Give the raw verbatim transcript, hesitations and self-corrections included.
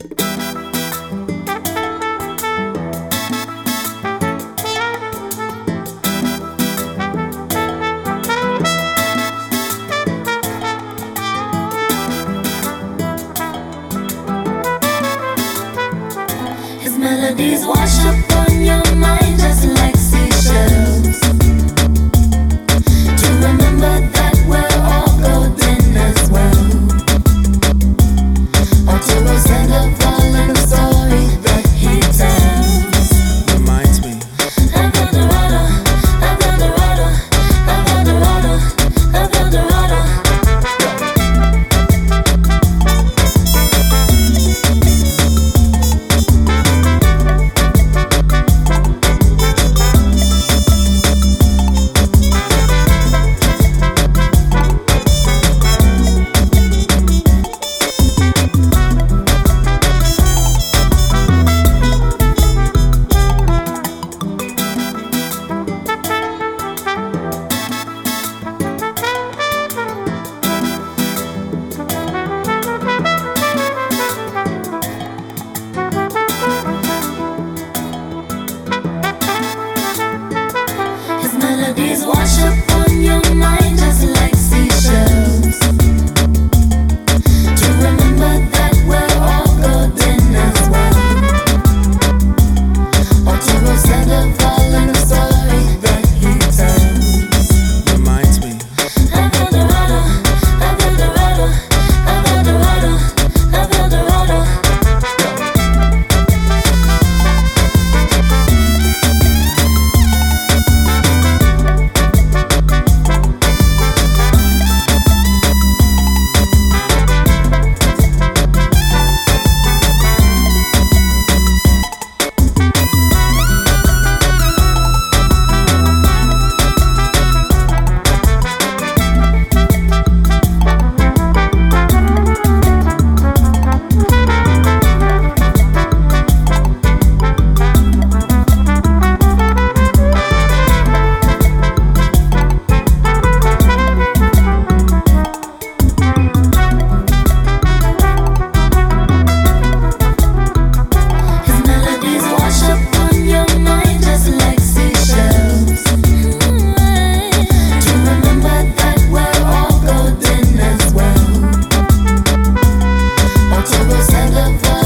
Melodies wash up on your mind just like seashells. To remember that we're all golden as well. Arturo said a fallen story that he tells. Reminds me of Eldorado, of Eldorado, of Eldorado, of Eldorado. Melodies wash up on your mind just like seashells. To remember that we're all golden as well. Arturo said a fallen story that he tells. Reminds me of Eldorado, of Eldorado, of Eldorado, of Eldorado. Send a